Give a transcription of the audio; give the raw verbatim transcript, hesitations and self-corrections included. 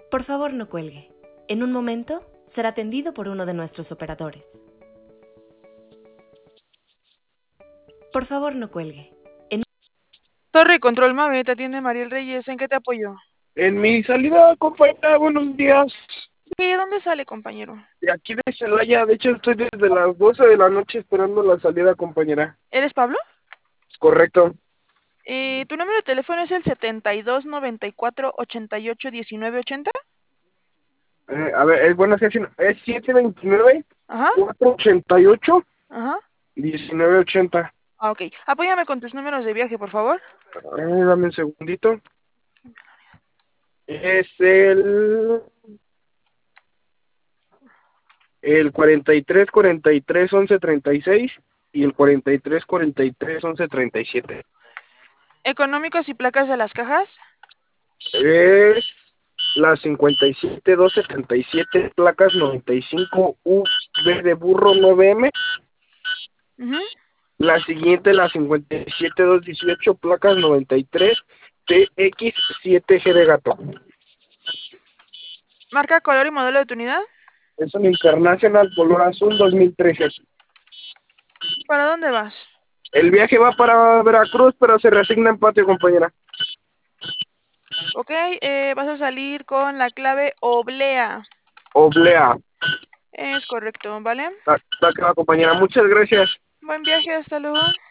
Por favor, no cuelgue. En un momento será atendido por uno de nuestros operadores. Por favor, no cuelgue. En... Torre Control Mave, te atiende Mariel Reyes, ¿en qué te apoyo? En mi salida, compañera, buenos días. ¿De dónde sale, compañero? De aquí de Celaya, de hecho estoy desde las doce de la noche esperando la salida, compañera. ¿Eres Pablo? Es correcto. Eh, ¿Tu número de teléfono es el setenta y dos noventa y cuatro ochenta y ocho diecinueve ochenta? Eh, a ver, es bueno, es es siete veintinueve, Ajá, cuatrocientos ochenta y ocho, ajá. diecinueve ochenta. Ah, ok. Apóyame con tus números de viaje, por favor. Eh, dame un segundito. Es el... El cuarenta y tres, cuarenta y tres, once, treinta y seis y el cuarenta y tres, cuarenta y tres, once, treinta y siete. Económicos y placas de las cajas. Es la cincuenta y siete, doscientos setenta y siete, placas noventa y cinco, U V de burro, nueve M. Uh La siguiente, la cincuenta y siete, doscientos dieciocho, placas noventa y tres, T X siete G de gato. Marca, color y modelo de tu unidad. Es un International color azul dos mil trece. ¿Para dónde vas? El viaje va para Veracruz, pero se resigna en patio, compañera. Ok, eh, vas a salir con la clave oblea. Oblea. Es correcto, ¿vale? Está, está acá, compañera. Muchas gracias. Buen viaje, hasta luego.